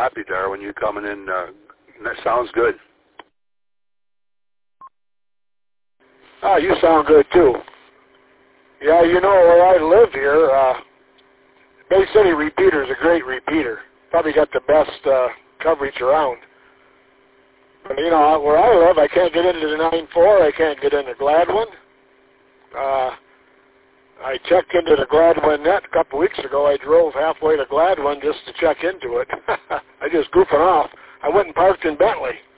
got me, Darwin. You coming in, that sounds good. Oh, you sound good, too. Yeah, you know, where I live here, Bay City Repeater is a great repeater. Probably got the best coverage around. But, you know, where I live, I can't get into the 9.4. I can't get into Gladwin. I checked into the Gladwin net a couple weeks ago. I drove halfway to Gladwin just to check into it. I just goofing off. I went and parked in Bentley.